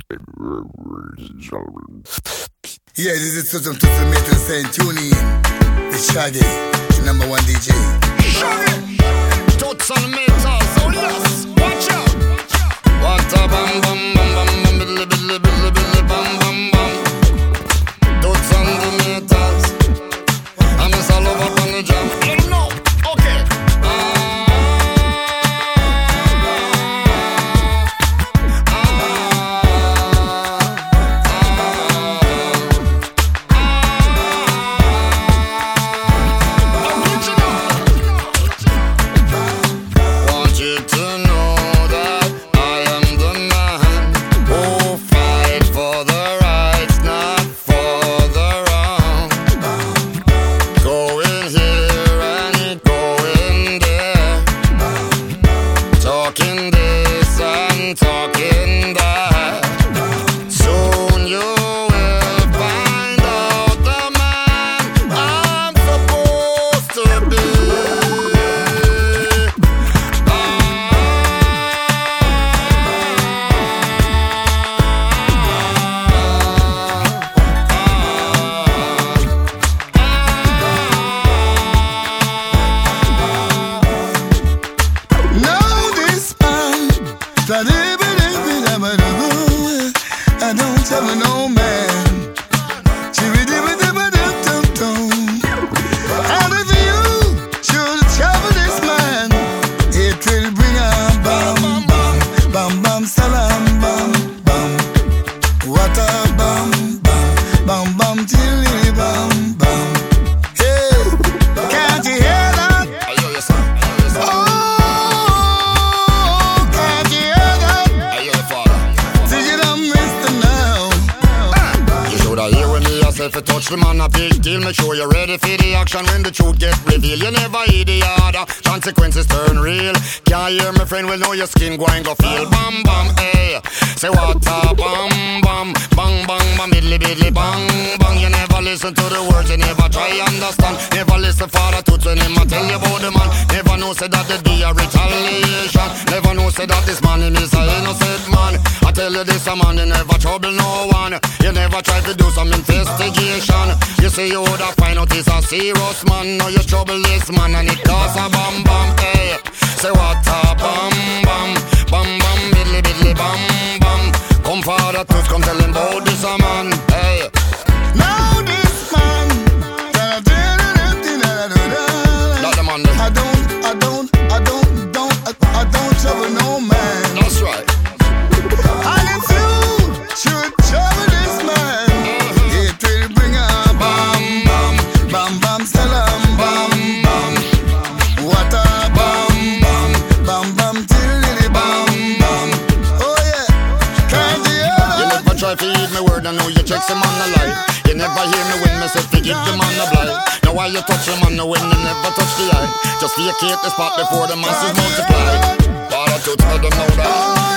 Yeah, this is Susan Tussamator saying tune in. It's Shaggy, the number one DJ. Shaggy! Toots on the metal, so yes, watch out! What a bam bam bam bam bam, biddly biddly biddly biddly bam bam bam. Toots on the metals, I'm just all over on the jam. I don't know, okay. If you touch the man a big deal, make sure you're ready for the action. When the truth get revealed, you never hear the order. Consequences turn real. Can't hear my friend, will know your skin go and go feel. Bam bam, hey. Say what a bam bam, bang bang bam, biddly biddly bang bang. You never listen to the words, you never try understand. Never listen for the truth when him a tell you about the man. Never know say that there be a retaliation. Never know say that this man him is a innocent man. I tell you this a man, you never trouble no one. You never try to do some investigation. You say you woulda find out he's a serious man. Now you trouble this man and it cause a bam bam, hey. Say what a bam bam, bam bam, biddly biddly bam bam. Come for the truth, come tell him about this a man, hey. Now this man, Not the man, I don't trouble no man. That's right. And if you should trouble this man, it will bring a bam bam, bam bam, salam bam bam. What a bam bam, bam bam, till bam bam. Oh yeah, can't you never try to eat my word, I know you check some man a lie. You never hear me when me say to give the man a blind. Now why you touch the man when you never touch the eye? Just vacate the spot before the masses multiply. But I told them know that.